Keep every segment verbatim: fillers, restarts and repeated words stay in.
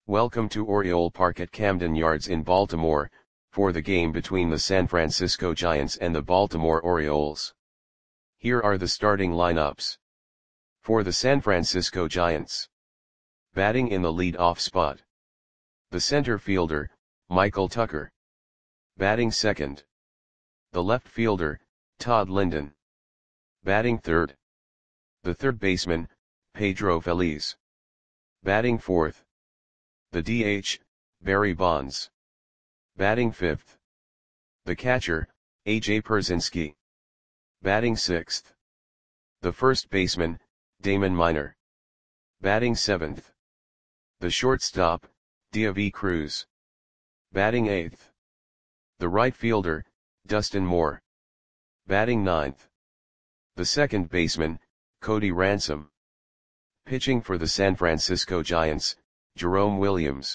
Welcome to Oriole Park at Camden Yards in Baltimore, for the game between the San Francisco Giants and the Baltimore Orioles. Here are the starting lineups. For the San Francisco Giants. Batting in the lead-off spot. The center fielder, Michael Tucker. Batting second. The left fielder, Todd Linden. Batting third. The third baseman, Pedro Feliz. Batting fourth. The D H, Barry Bonds. Batting fifth. The catcher, A J Pierzynski. Batting sixth. The first baseman, Damon Minor. Batting seventh. The shortstop, Deivi Cruz. Batting eighth. The right fielder, Dustin Moore. Batting ninth. The second baseman, Cody Ransom. Pitching for the San Francisco Giants, Jerome Williams.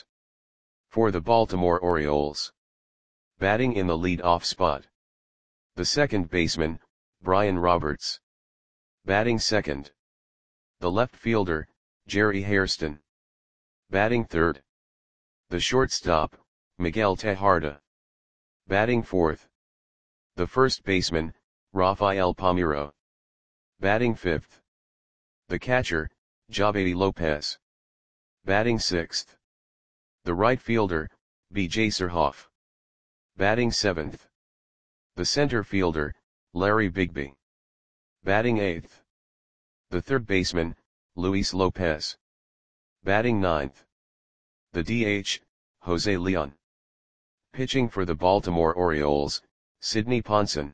For the Baltimore Orioles. Batting in the lead-off spot. The second baseman, Brian Roberts. Batting second. The left fielder, Jerry Hairston. Batting third. The shortstop, Miguel Tejada. Batting fourth. The first baseman, Rafael Palmeiro. Batting fifth. The catcher, Javy Lopez. Batting sixth. The right fielder, B J Surhoff. Batting seventh. The center fielder, Larry Bigby. Batting eighth. The third baseman, Luis Lopez. Batting ninth. The D H, Jose Leon. Pitching for the Baltimore Orioles, Sidney Ponson.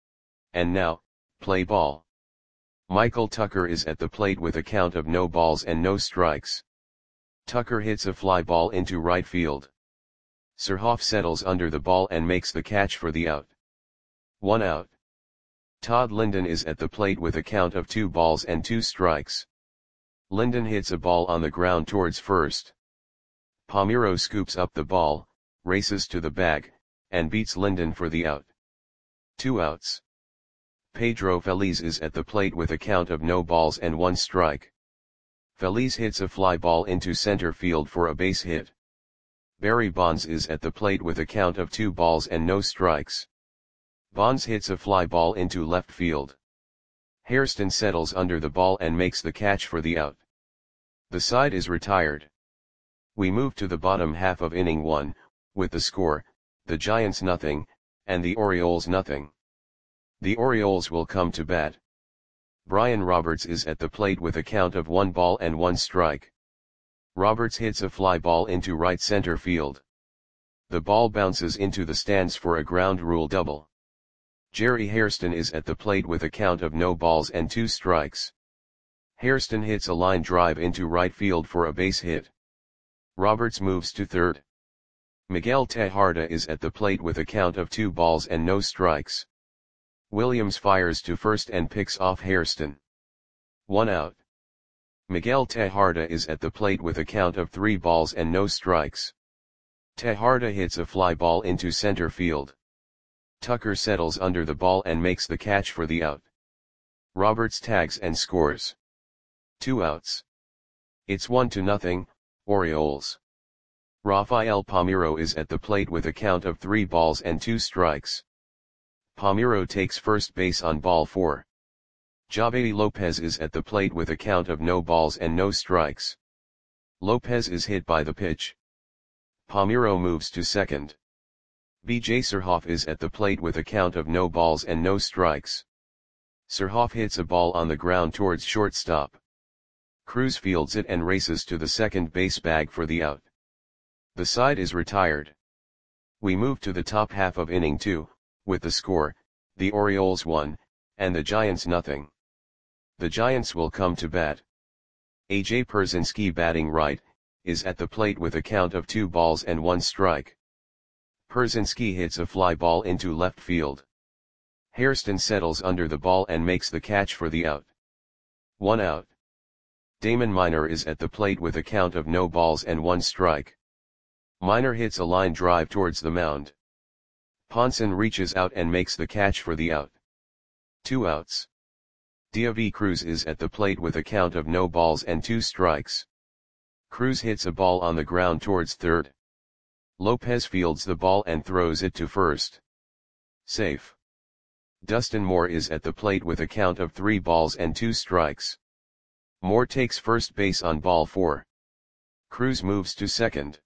And now, play ball. Michael Tucker is at the plate with a count of no balls and no strikes. Tucker hits a fly ball into right field. Surhoff settles under the ball and makes the catch for the out. One out. Todd Linden is at the plate with a count of two balls and two strikes. Linden hits a ball on the ground towards first. Palmeiro scoops up the ball, races to the bag, and beats Linden for the out. Two outs. Pedro Feliz is at the plate with a count of no balls and one strike. Feliz hits a fly ball into center field for a base hit. Barry Bonds is at the plate with a count of two balls and no strikes. Bonds hits a fly ball into left field. Hairston settles under the ball and makes the catch for the out. The side is retired. We move to the bottom half of inning one, with the score, the Giants nothing, and the Orioles nothing. The Orioles will come to bat. Brian Roberts is at the plate with a count of one ball and one strike. Roberts hits a fly ball into right center field. The ball bounces into the stands for a ground rule double. Jerry Hairston is at the plate with a count of no balls and two strikes. Hairston hits a line drive into right field for a base hit. Roberts moves to third. Miguel Tejada is at the plate with a count of two balls and no strikes. Williams fires to first and picks off Hairston. One out. Miguel Tejada is at the plate with a count of three balls and no strikes. Tejada hits a fly ball into center field. Tucker settles under the ball and makes the catch for the out. Roberts tags and scores. Two outs. It's one to nothing, Orioles. Rafael Palmeiro is at the plate with a count of three balls and two strikes. Palmeiro takes first base on ball four. Javy Lopez is at the plate with a count of no balls and no strikes. Lopez is hit by the pitch. Palmeiro moves to second. B J Surhoff is at the plate with a count of no balls and no strikes. Surhoff hits a ball on the ground towards shortstop. Cruz fields it and races to the second base bag for the out. The side is retired. We move to the top half of inning two, with the score, the Orioles one, and the Giants nothing. The Giants will come to bat. A J Pierzynski batting right, is at the plate with a count of two balls and one strike. Pierzynski hits a fly ball into left field. Hairston settles under the ball and makes the catch for the out. One out. Damon Minor is at the plate with a count of no balls and one strike. Minor hits a line drive towards the mound. Ponson reaches out and makes the catch for the out. Two outs. Deivi Cruz is at the plate with a count of no balls and two strikes. Cruz hits a ball on the ground towards third. Lopez fields the ball and throws it to first. Safe. Dustin Moore is at the plate with a count of three balls and two strikes. Moore takes first base on ball four. Cruz moves to second.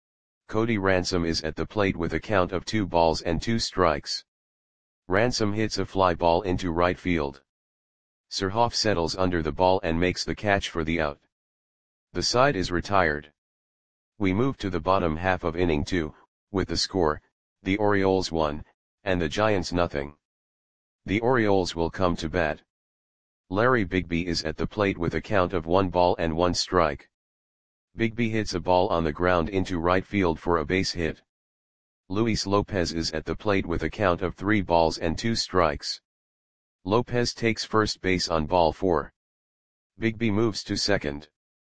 Cody Ransom is at the plate with a count of two balls and two strikes. Ransom hits a fly ball into right field. Surhoff settles under the ball and makes the catch for the out. The side is retired. We move to the bottom half of inning two, with the score, the Orioles one, and the Giants nothing. The Orioles will come to bat. Larry Bigby is at the plate with a count of one ball and one strike. Bigby hits a ball on the ground into right field for a base hit. Luis Lopez is at the plate with a count of three balls and two strikes. Lopez takes first base on ball four. Bigby moves to second.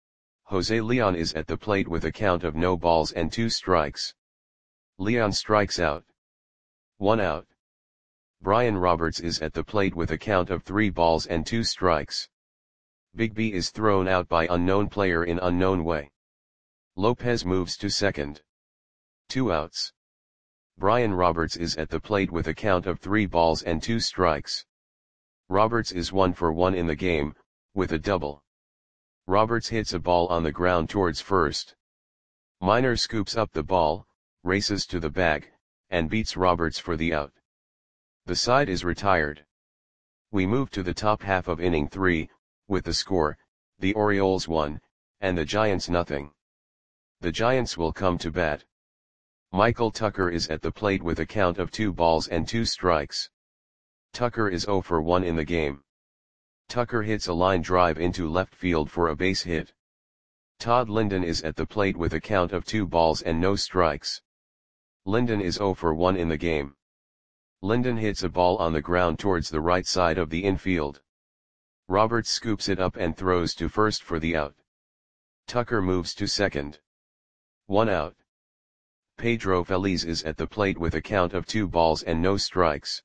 Jose Leon is at the plate with a count of no balls and two strikes. Leon strikes out. One out. Brian Roberts is at the plate with a count of three balls and two strikes. Bigby is thrown out by unknown player in unknown way. Lopez moves to second. Two outs. Brian Roberts is at the plate with a count of three balls and two strikes. Roberts is one for one in the game, with a double. Roberts hits a ball on the ground towards first. Minor scoops up the ball, races to the bag, and beats Roberts for the out. The side is retired. We move to the top half of inning three, with the score, the Orioles one, and the Giants nothing. The Giants will come to bat. Michael Tucker is at the plate with a count of two balls and two strikes. Tucker is zero for one in the game. Tucker hits a line drive into left field for a base hit. Todd Linden is at the plate with a count of two balls and no strikes. Linden is zero for one in the game. Linden hits a ball on the ground towards the right side of the infield. Roberts scoops it up and throws to first for the out. Tucker moves to second. One out. Pedro Feliz is at the plate with a count of two balls and no strikes.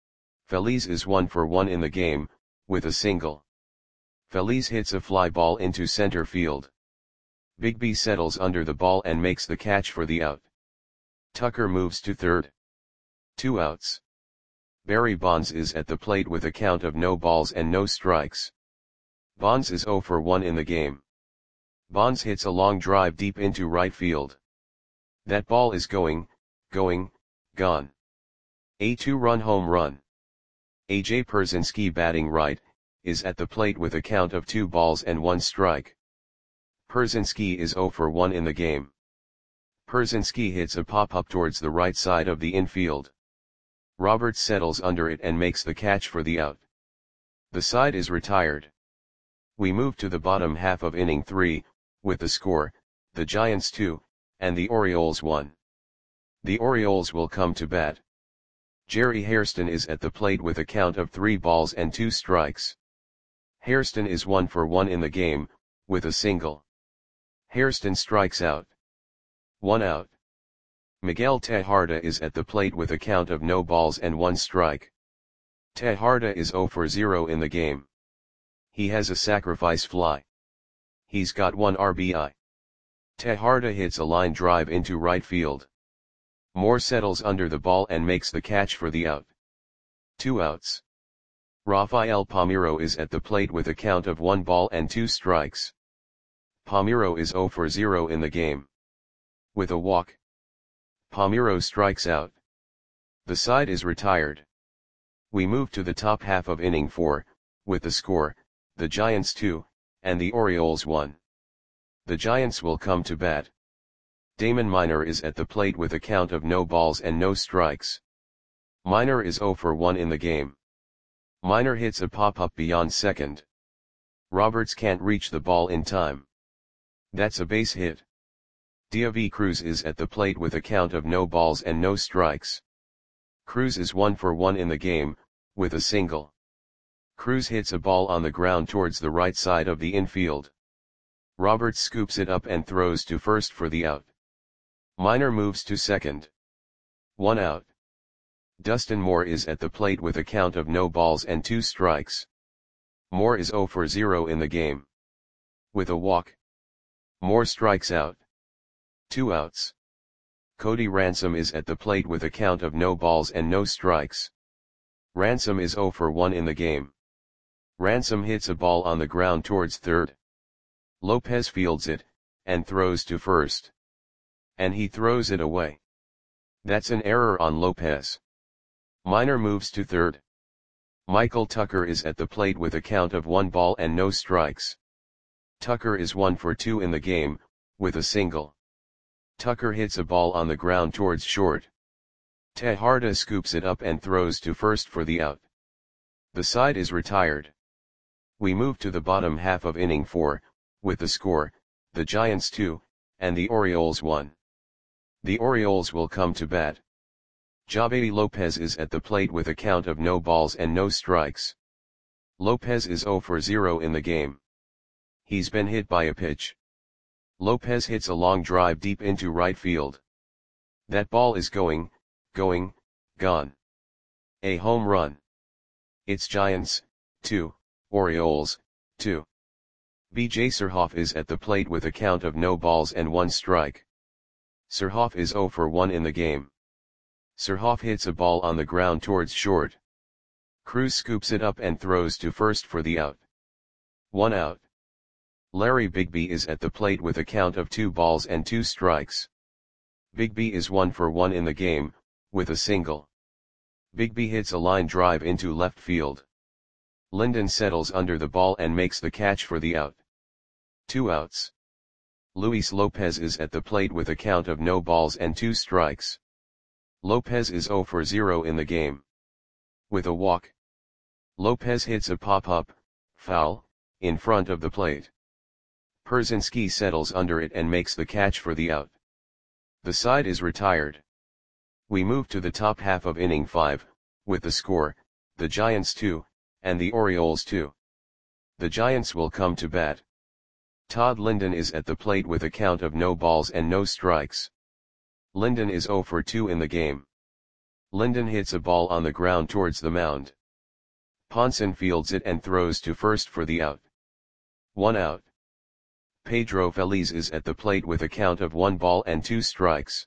Feliz is one for one in the game, with a single. Feliz hits a fly ball into center field. Bigby settles under the ball and makes the catch for the out. Tucker moves to third. Two outs. Barry Bonds is at the plate with a count of no balls and no strikes. Bonds is zero for one in the game. Bonds hits a long drive deep into right field. That ball is going, going, gone. A two-run home run. A J Pierzynski, batting right, is at the plate with a count of two balls and one strike. Pierzynski is zero for one in the game. Pierzynski hits a pop-up towards the right side of the infield. Roberts settles under it and makes the catch for the out. The side is retired. We move to the bottom half of inning three, with the score, the Giants two, and the Orioles one. The Orioles will come to bat. Jerry Hairston is at the plate with a count of three balls and two strikes. Hairston is one for one in the game, with a single. Hairston strikes out. One out. Miguel Tejada is at the plate with a count of no balls and one strike. Tejada is zero for zero in the game. He has a sacrifice fly. He's got one R B I. Tejada hits a line drive into right field. Moore settles under the ball and makes the catch for the out. Two outs. Rafael Palmeiro is at the plate with a count of one ball and two strikes. Palmeiro is zero for zero in the game. With a walk, Palmeiro strikes out. The side is retired. We move to the top half of inning four, with the score, the Giants two, and the Orioles one. The Giants will come to bat. Damon Minor is at the plate with a count of no balls and no strikes. Minor is zero for one in the game. Minor hits a pop-up beyond second. Roberts can't reach the ball in time. That's a base hit. David Cruz is at the plate with a count of no balls and no strikes. Cruz is one for one in the game, with a single. Cruz hits a ball on the ground towards the right side of the infield. Roberts scoops it up and throws to first for the out. Minor moves to second. One out. Dustin Moore is at the plate with a count of no balls and two strikes. Moore is zero for zero in the game. With a walk, Moore strikes out. Two outs. Cody Ransom is at the plate with a count of no balls and no strikes. Ransom is oh for one in the game. Ransom hits a ball on the ground towards third. Lopez fields it, and throws to first. And he throws it away. That's an error on Lopez. Minor moves to third. Michael Tucker is at the plate with a count of one ball and no strikes. Tucker is one for two in the game, with a single. Tucker hits a ball on the ground towards short. Tejada scoops it up and throws to first for the out. The side is retired. We move to the bottom half of inning four, with the score, the Giants two, and the Orioles one. The Orioles will come to bat. Javy Lopez is at the plate with a count of no balls and no strikes. Lopez is oh for zero in the game. He's been hit by a pitch. Lopez hits a long drive deep into right field. That ball is going, going, gone. A home run. It's Giants, two, Orioles, two. B J Surhoff is at the plate with a count of no balls and one strike. Surhoff is oh for one in the game. Surhoff hits a ball on the ground towards short. Cruz scoops it up and throws to first for the out. One out. Larry Bigby is at the plate with a count of two balls and two strikes. Bigby is one for one in the game, with a single. Bigby hits a line drive into left field. Linden settles under the ball and makes the catch for the out. Two outs. Luis Lopez is at the plate with a count of no balls and two strikes. Lopez is oh for zero in the game. With a walk. Lopez hits a pop-up, foul, in front of the plate. Pierzynski settles under it and makes the catch for the out. The side is retired. We move to the top half of inning five, with the score, the Giants two, and the Orioles two. The Giants will come to bat. Todd Linden is at the plate with a count of no balls and no strikes. Linden is oh for two in the game. Linden hits a ball on the ground towards the mound. Ponson fields it and throws to first for the out. One out. Pedro Feliz is at the plate with a count of one ball and two strikes.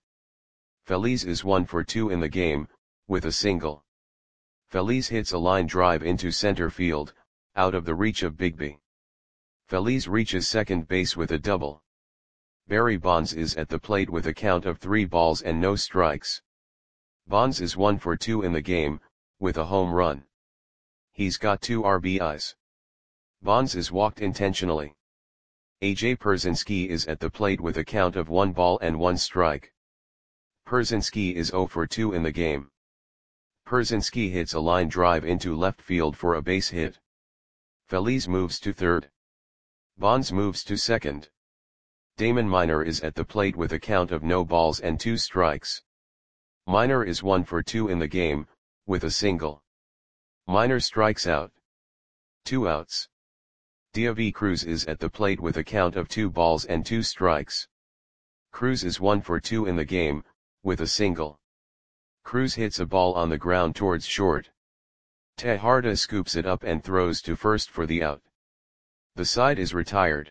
Feliz is one for two in the game, with a single. Feliz hits a line drive into center field, out of the reach of Bigby. Feliz reaches second base with a double. Barry Bonds is at the plate with a count of three balls and no strikes. Bonds is one for two in the game, with a home run. He's got two R B Is. Bonds is walked intentionally. A J Pierzynski is at the plate with a count of one ball and one strike. Pierzynski is oh for two in the game. Pierzynski hits a line drive into left field for a base hit. Feliz moves to third. Bonds moves to second. Damon Minor is at the plate with a count of no balls and two strikes. Minor is one for two in the game, with a single. Minor strikes out. Two outs. Diavy Cruz is at the plate with a count of two balls and two strikes. Cruz is one for two in the game, with a single. Cruz hits a ball on the ground towards short. Tejada scoops it up and throws to first for the out. The side is retired.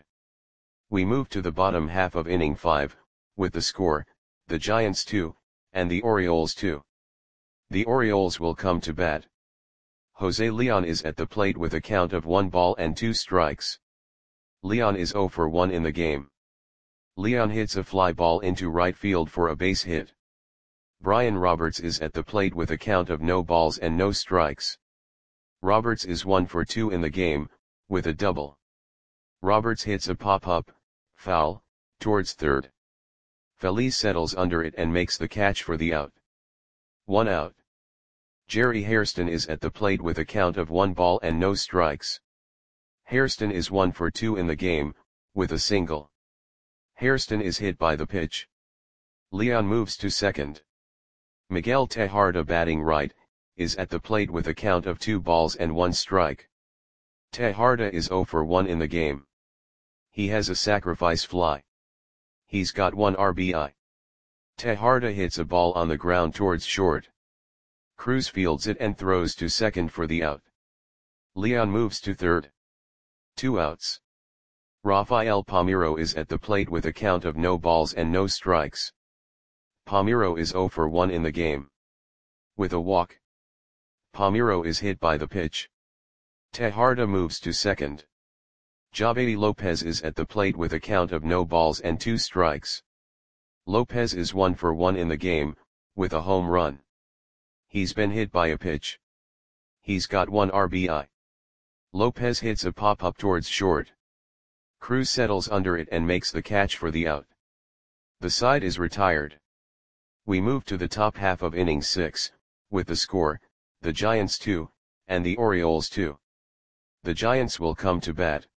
We move to the bottom half of inning five, with the score, the Giants two, and the Orioles two. The Orioles will come to bat. Jose Leon is at the plate with a count of one ball and two strikes. Leon is oh for one in the game. Leon hits a fly ball into right field for a base hit. Brian Roberts is at the plate with a count of no balls and no strikes. Roberts is one for two in the game, with a double. Roberts hits a pop-up, foul, towards third. Feliz settles under it and makes the catch for the out. One out. Jerry Hairston is at the plate with a count of one ball and no strikes. Hairston is one for two in the game, with a single. Hairston is hit by the pitch. Leon moves to second. Miguel Tejada, batting right, is at the plate with a count of two balls and one strike. Tejada is oh for one in the game. He has a sacrifice fly. He's got one R B I. Tejada hits a ball on the ground towards short. Cruz fields it and throws to second for the out. Leon moves to third. Two outs. Rafael Palmeiro is at the plate with a count of no balls and no strikes. Palmeiro is zero for one in the game. With a walk. Palmeiro is hit by the pitch. Tejada moves to second. Javedi Lopez is at the plate with a count of no balls and two strikes. Lopez is one for one in the game, with a home run. He's been hit by a pitch. He's got one R B I. Lopez hits a pop-up towards short. Cruz settles under it and makes the catch for the out. The side is retired. We move to the top half of inning six, with the score, the Giants two, and the Orioles two. The Giants will come to bat.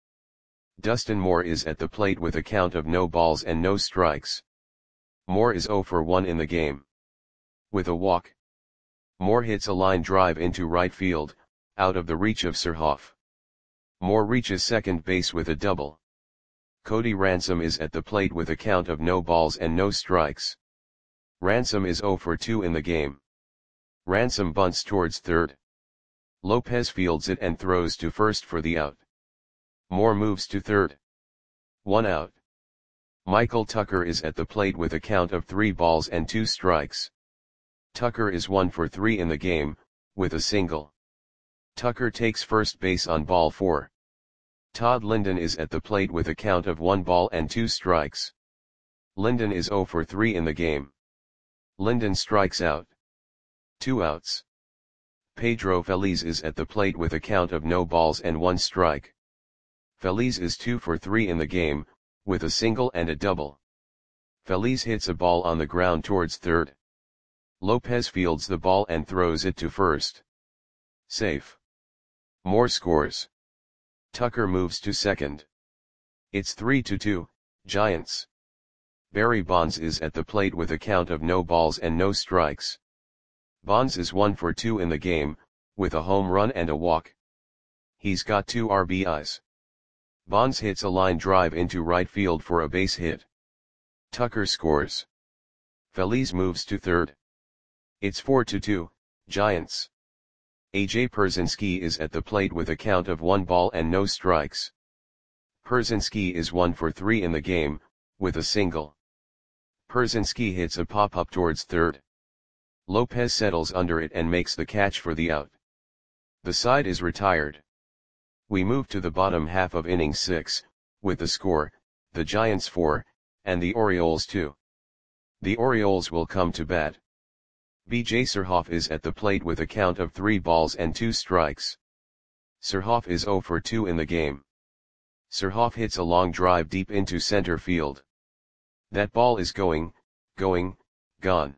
Dustin Moore is at the plate with a count of no balls and no strikes. Moore is zero for one in the game. With a walk. Moore hits a line drive into right field, out of the reach of Surhoff. Moore reaches second base with a double. Cody Ransom is at the plate with a count of no balls and no strikes. Ransom is zero for two in the game. Ransom bunts towards third. Lopez fields it and throws to first for the out. Moore moves to third. One out. Michael Tucker is at the plate with a count of three balls and two strikes. Tucker is one for three in the game, with a single. Tucker takes first base on ball four. Todd Linden is at the plate with a count of one ball and two strikes. Linden is zero for three in the game. Linden strikes out. Two outs. Pedro Feliz is at the plate with a count of no balls and one strike. Feliz is two for three in the game, with a single and a double. Feliz hits a ball on the ground towards third. Lopez fields the ball and throws it to first. Safe. Moore scores. Tucker moves to second. It's three to two, Giants. Barry Bonds is at the plate with a count of no balls and no strikes. Bonds is one for two in the game, with a home run and a walk. He's got two R B Is. Bonds hits a line drive into right field for a base hit. Tucker scores. Feliz moves to third. It's four to two, Giants. A J Pierzynski is at the plate with a count of one ball and no strikes. Pierzynski is one for three in the game, with a single. Pierzynski hits a pop-up towards third. Lopez settles under it and makes the catch for the out. The side is retired. We move to the bottom half of inning six, with the score, the Giants four, and the Orioles two. The Orioles will come to bat. B J Surhoff is at the plate with a count of three balls and two strikes. Surhoff is zero for two in the game. Surhoff hits a long drive deep into center field. That ball is going, going, gone.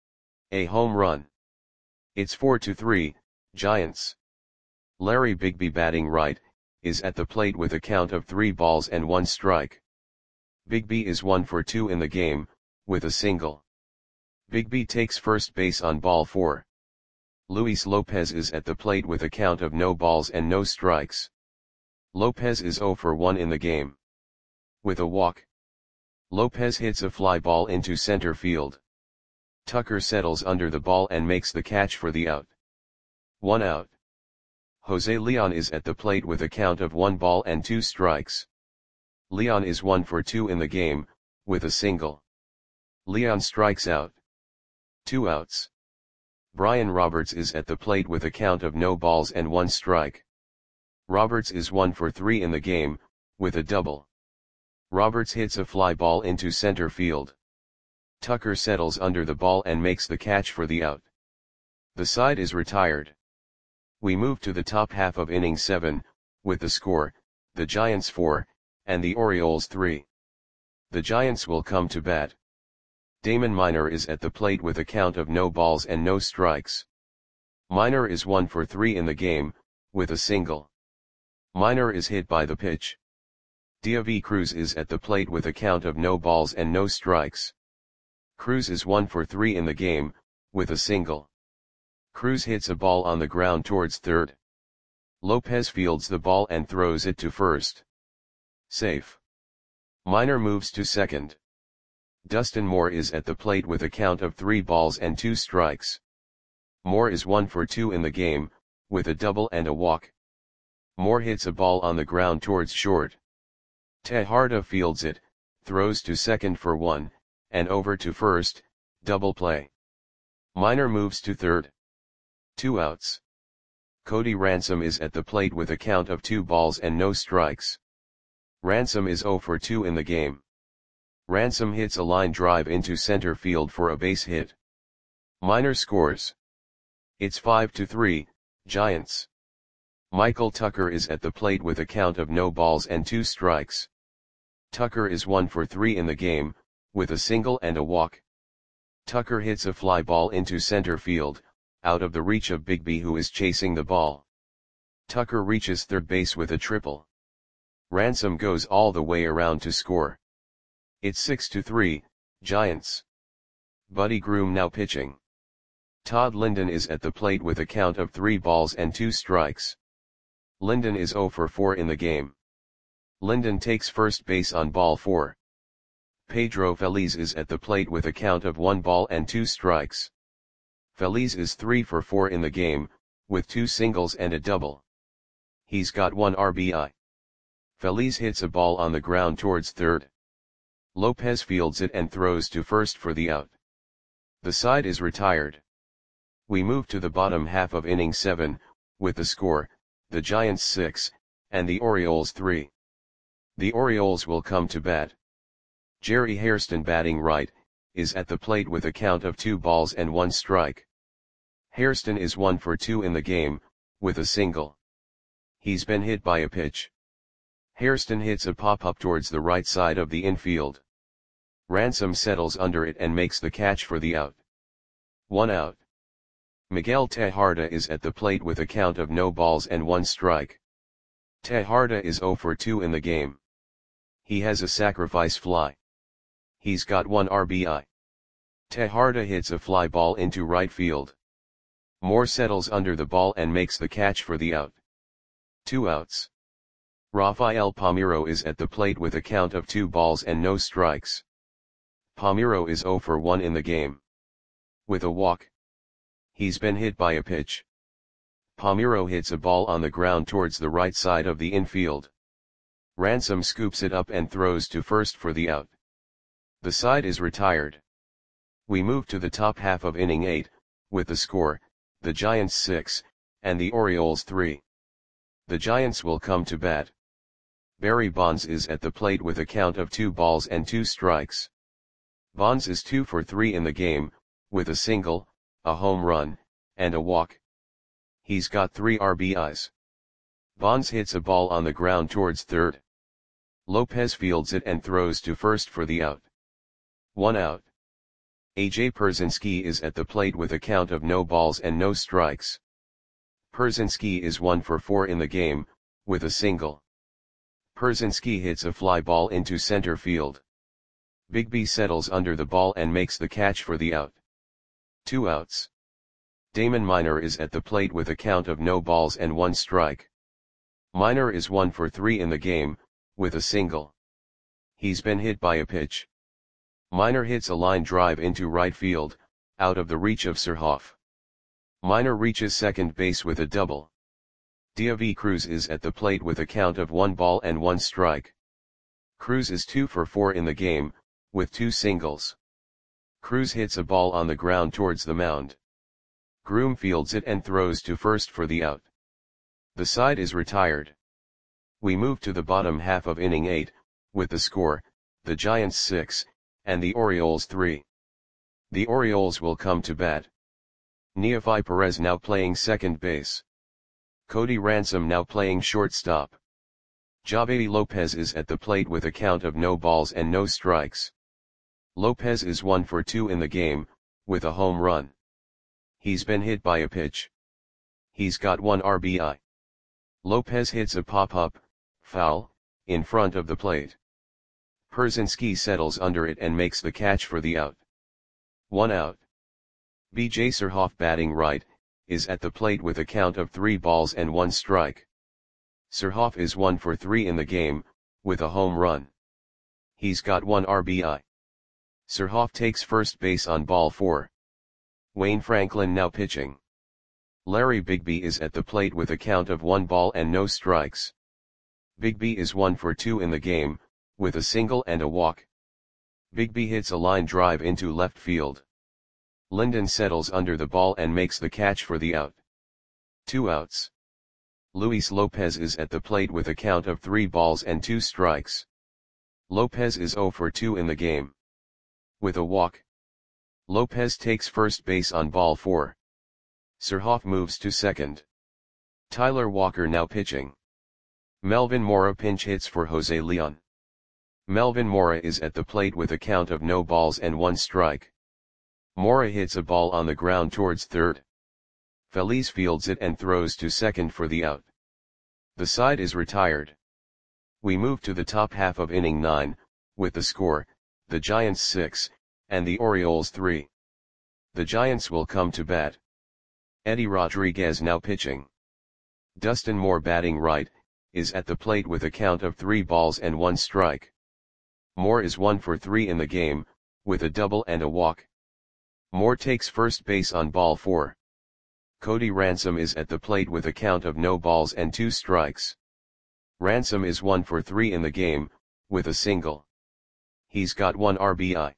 A home run. It's four to three, Giants. Larry Bigby, batting right, is at the plate with a count of three balls and one strike. Bigby is one for two in the game, with a single. Bigby takes first base on ball four. Luis Lopez is at the plate with a count of no balls and no strikes. Lopez is zero for one in the game. With a walk. Lopez hits a fly ball into center field. Tucker settles under the ball and makes the catch for the out. One out. Jose Leon is at the plate with a count of one ball and two strikes. Leon is one for two in the game, with a single. Leon strikes out. Two outs. Brian Roberts is at the plate with a count of no balls and one strike. Roberts is one for three in the game, with a double. Roberts hits a fly ball into center field. Tucker settles under the ball and makes the catch for the out. The side is retired. We move to the top half of inning seven, with the score, the Giants four, and the Orioles three. The Giants will come to bat. Damon Minor is at the plate with a count of no balls and no strikes. Minor is one for three in the game, with a single. Minor is hit by the pitch. David Cruz is at the plate with a count of no balls and no strikes. Cruz is one for three in the game, with a single. Cruz hits a ball on the ground towards third. Lopez fields the ball and throws it to first. Safe. Minor moves to second. Dustin Moore is at the plate with a count of three balls and two strikes. Moore is one for two in the game, with a double and a walk. Moore hits a ball on the ground towards short. Tejada fields it, throws to second for one, and over to first, double play. Minor moves to third. Two outs. Cody Ransom is at the plate with a count of two balls and no strikes. Ransom is oh for two in the game. Ransom hits a line drive into center field for a base hit. Minor scores. It's five to three, Giants. Michael Tucker is at the plate with a count of no balls and two strikes. Tucker is one for three in the game, with a single and a walk. Tucker hits a fly ball into center field, out of the reach of Bigby, who is chasing the ball. Tucker reaches third base with a triple. Ransom goes all the way around to score. It's six to three, Giants. Buddy Groom now pitching. Todd Linden is at the plate with a count of three balls and two strikes. Linden is oh for four in the game. Linden takes first base on ball four. Pedro Feliz is at the plate with a count of one ball and two strikes. Feliz is three for four in the game, with two singles and a double. He's got one R B I. Feliz hits a ball on the ground towards third. Lopez fields it and throws to first for the out. The side is retired. We move to the bottom half of inning seven, with the score, the Giants six, and the Orioles three. The Orioles will come to bat. Jerry Hairston, batting right, is at the plate with a count of two balls and one strike. Hairston is one for two in the game, with a single. He's been hit by a pitch. Hairston hits a pop-up towards the right side of the infield. Ransom settles under it and makes the catch for the out. One out. Miguel Tejada is at the plate with a count of no balls and one strike. Tejada is oh for two in the game. He has a sacrifice fly. He's got one R B I. Tejada hits a fly ball into right field. Moore settles under the ball and makes the catch for the out. Two outs. Rafael Palmeiro is at the plate with a count of two balls and no strikes. Palmeiro is oh for one in the game. With a walk. He's been hit by a pitch. Palmeiro hits a ball on the ground towards the right side of the infield. Ransom scoops it up and throws to first for the out. The side is retired. We move to the top half of inning eight, with the score, the Giants six, and the Orioles three. The Giants will come to bat. Barry Bonds is at the plate with a count of two balls and two strikes. Bonds is two for three in the game, with a single, a home run, and a walk. He's got three R B Is. Bonds hits a ball on the ground towards third. Lopez fields it and throws to first for the out. One out. A J Pierzynski is at the plate with a count of no balls and no strikes. Pierzynski is one for four in the game, with a single. Pierzynski hits a fly ball into center field. Bigby settles under the ball and makes the catch for the out. Two outs. Damon Minor is at the plate with a count of no balls and one strike. Minor is one for three in the game, with a single. He's been hit by a pitch. Minor hits a line drive into right field, out of the reach of Surhoff. Minor reaches second base with a double. David Cruz is at the plate with a count of one ball and one strike. Cruz is two for four in the game, with two singles. Cruz hits a ball on the ground towards the mound. Groom fields it and throws to first for the out. The side is retired. We move to the bottom half of inning eight, with the score, the Giants six, and the Orioles three. The Orioles will come to bat. Neefi Perez now playing second base. Cody Ransom now playing shortstop. Javi Lopez is at the plate with a count of no balls and no strikes. Lopez is one for two in the game, with a home run. He's been hit by a pitch. He's got one R B I. Lopez hits a pop-up, foul, in front of the plate. Pierzynski settles under it and makes the catch for the out. One out. B J Surhoff, batting right, is at the plate with a count of three balls and one strike. Surhoff is one for three in the game, with a home run. He's got one R B I. Surhoff takes first base on ball four. Wayne Franklin now pitching. Larry Bigby is at the plate with a count of one ball and no strikes. Bigby is one for two in the game, with a single and a walk. Bigby hits a line drive into left field. Linden settles under the ball and makes the catch for the out. Two outs. Luis Lopez is at the plate with a count of three balls and two strikes. Lopez is zero for two in the game. With a walk. Lopez takes first base on ball four. Surhoff moves to second. Tyler Walker now pitching. Melvin Mora pinch hits for Jose Leon. Melvin Mora is at the plate with a count of no balls and one strike. Mora hits a ball on the ground towards third. Feliz fields it and throws to second for the out. The side is retired. We move to the top half of inning nine, with the score, the Giants six, and the Orioles three. The Giants will come to bat. Eddie Rodriguez now pitching. Dustin Moore batting right, is at the plate with a count of three balls and one strike. Moore is one for three in the game, with a double and a walk. Moore takes first base on ball four. Cody Ransom is at the plate with a count of no balls and two strikes. Ransom is one for three in the game, with a single. He's got one R B I.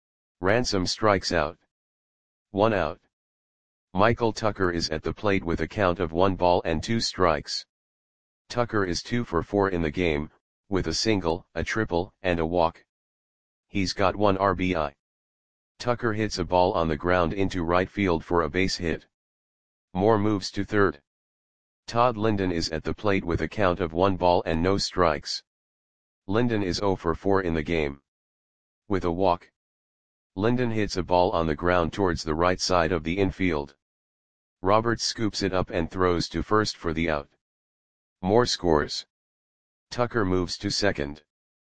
Ransom strikes out. One out. Michael Tucker is at the plate with a count of one ball and two strikes. Tucker is two for four in the game, with a single, a triple, and a walk. He's got one R B I. Tucker hits a ball on the ground into right field for a base hit. Moore moves to third. Todd Linden is at the plate with a count of one ball and no strikes. Linden is zero for four in the game. With a walk. Linden hits a ball on the ground towards the right side of the infield. Roberts scoops it up and throws to first for the out. Moore scores. Tucker moves to second.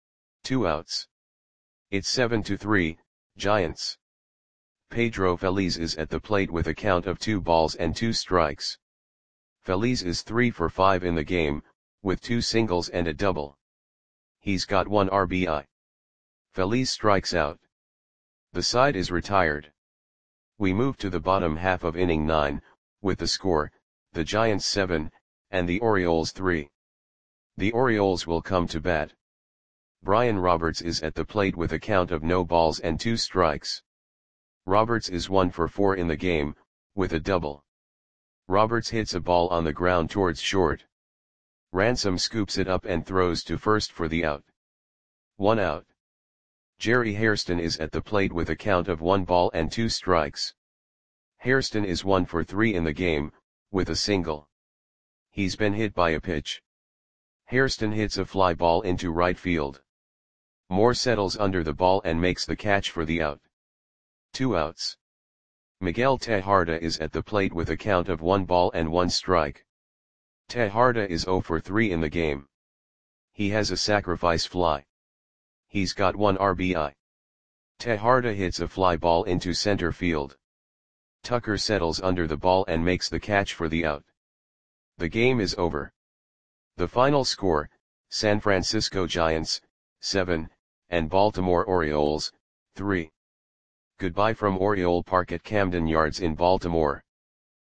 Two outs. It's seven to three, Giants. Pedro Feliz is at the plate with a count of two balls and two strikes. Feliz is three for five in the game, with two singles and a double. He's got one R B I. Feliz strikes out. The side is retired. We move to the bottom half of inning nine, with the score, the Giants seven, and the Orioles three. The Orioles will come to bat. Brian Roberts is at the plate with a count of no balls and two strikes. Roberts is one for four in the game, with a double. Roberts hits a ball on the ground towards short. Ransom scoops it up and throws to first for the out. One out. Jerry Hairston is at the plate with a count of one ball and two strikes. Hairston is one for three in the game, with a single. He's been hit by a pitch. Hairston hits a fly ball into right field. Moore settles under the ball and makes the catch for the out. Two outs. Miguel Tejada is at the plate with a count of one ball and one strike. Tejada is zero for three in the game. He has a sacrifice fly. He's got one R B I. Tejada hits a fly ball into center field. Tucker settles under the ball and makes the catch for the out. The game is over. The final score, San Francisco Giants, seven, and Baltimore Orioles, three. Goodbye from Oriole Park at Camden Yards in Baltimore.